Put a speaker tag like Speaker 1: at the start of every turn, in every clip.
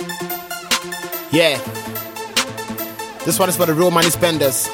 Speaker 1: Yeah, this one is for the real money spenders.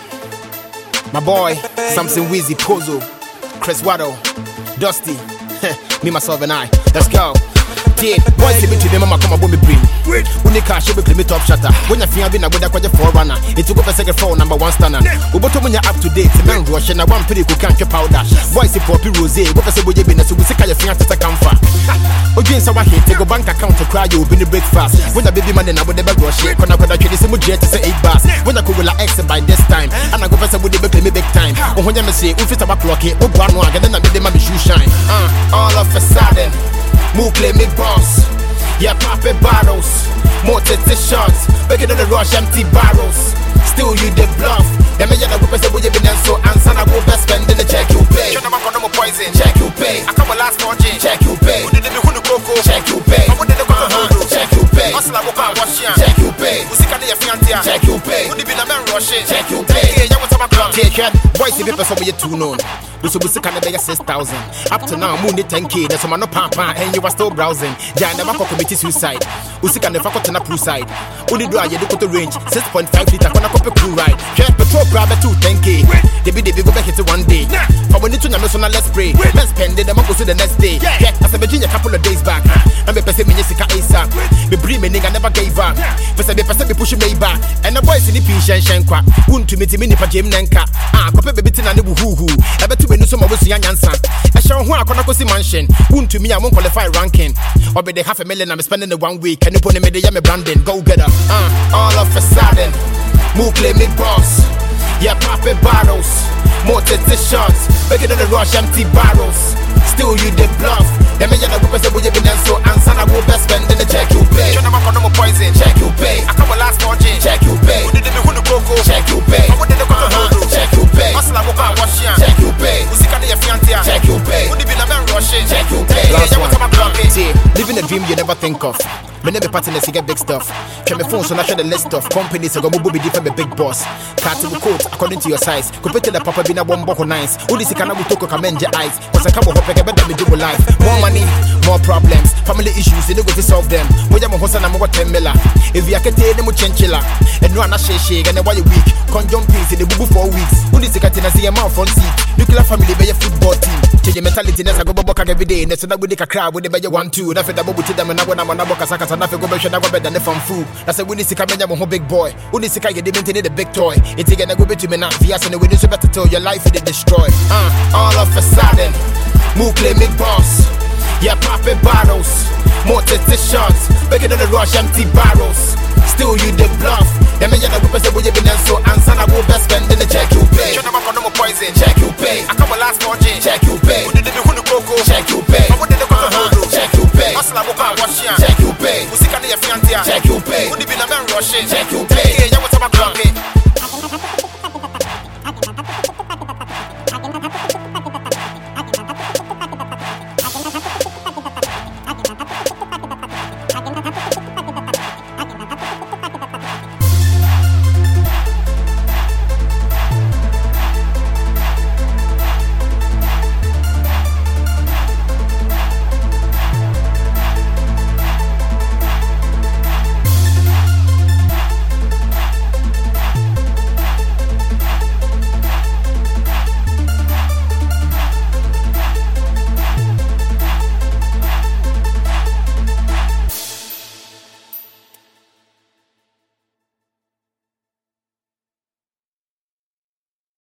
Speaker 1: My boy, Samson Weezy, Pozo, Chris Waddle, Dusty, me, myself, and I. Let's go. Yeah, boys, to me, mama, come on, me bring. When you cash, you be me top shutter. When you feel I've been a good forerunner, it took up a second phone, number one stunner. But when you're up to date, man, rush and I want pretty cool can't powder. Boys, the poppy rose, what I say, would you be so we see your finger to come far. Again, so I hate take a bank account to cry, you'll be the breakfast. When the baby man, I would never rush it. When I could actually see my jet to say 8 bars. When I could will X by this time, and I go for some would be me big time. Or when you say, if it's a back clock, oh, one one, and then I made them shoe shine. All of a sudden. Move play me boss, yeah, poppin' bottles, more titty shots, bigger than the rush empty barrels. Still you the bluff. Them yellow whippers that would you been so answer I go best spend in the check you pay. Shut up on no poison, check you pay. I come last fortune, check you pay. Who did the who coco, check you pay. I wanted the coco, check you pay. Hustle I go wash ya, check you pay. Who sick of the fiantia, check you pay. Who did be the man rushing, check you pay. Yeah, you want to come take care. Boys, if people somebody too known. So we see kind of 6,000. Up to now, moon 10K. That's why no pampa and you are still browsing. Jai never committed suicide. We see kind of fuck on a pool side. Only do I get to range 6.5 liter on a copy cool ride. Get petrol grab to 10K. They be go back into one day. But when you turn on let's pray. Let's spend it, I'm go to the next day. Yeah, as a Virginia couple of days back. I'm a person Minisika ASAP. The breaming nigga never gave up. For some person be pushing me back. And the boys in the piece and shankwa. Wouldn't to meet him in the Jim Nanka. Copy baby tin and the woohoo. When you some of us young answer, I shall want to see mansion. Won't to me, I won't qualify ranking. Or be the $500,000 I'm spending the 1 week. Can you put me the yummy branding? Go get her. All of a sudden, move play me boss. Yeah, poppin' bottles, more titty shots, bigger than the rush empty barrels. Still you the bluff. Them yellow whippers that would you been so answer I go best spend in the check you pay. Shut up on no poison, check you pay. I come last fortune, check you pay. Who did the who coco, check you pay. I wanted the coco, check you pay. Hustle I go wash ya, check you pay. Who sick of the fiantia, check you pay. Who did be the man rushing, check you pay. Last one. See, living a dream you never think of. Me never partners to get big stuff. Check my phone so I share the list of companies I go move be different be big boss. Cartel quote according to your size. Compare to the papa be na one boko nice. Udi si kana buto ko kamenje eyes. Cause I come hop like better me do life. More money, more problems. Family issues, they don't go to solve them. When I'm hosa na mo 10 mila. If you can tell them mo chenchilla. And no na shake and why you weak. Conjunct peace in the bubu 4 weeks. Udi si katina see a man front seat. Nuclear family be a football team. Change your mentality ness I go boka every day. Ness na we dey crowd with the be 1-2. Na fe da bobu to them na na boka saka. And I feel go better than the fun food. I said, we need to come in a big boy. We need to get the big toy. It's again a go to me now. Yes, and we need to better tell your life it destroy. All of a sudden, move play me boss. Yeah, poppin' bottles, more titty shots, bigger than the rush empty barrels. Still you the bluff. Them yellow whippers that would you been so answer I go best spend in the check you pay. Shut up on no poison, check you pay. I come last fortune, check you pay. Who did the who coco, check you pay. I wanted the coco, check you pay. Hustle I go wash ya, check you pay. Who sick of the fiantia, check you pay. Who did be the man rushing, check you pay. Yeah, you want to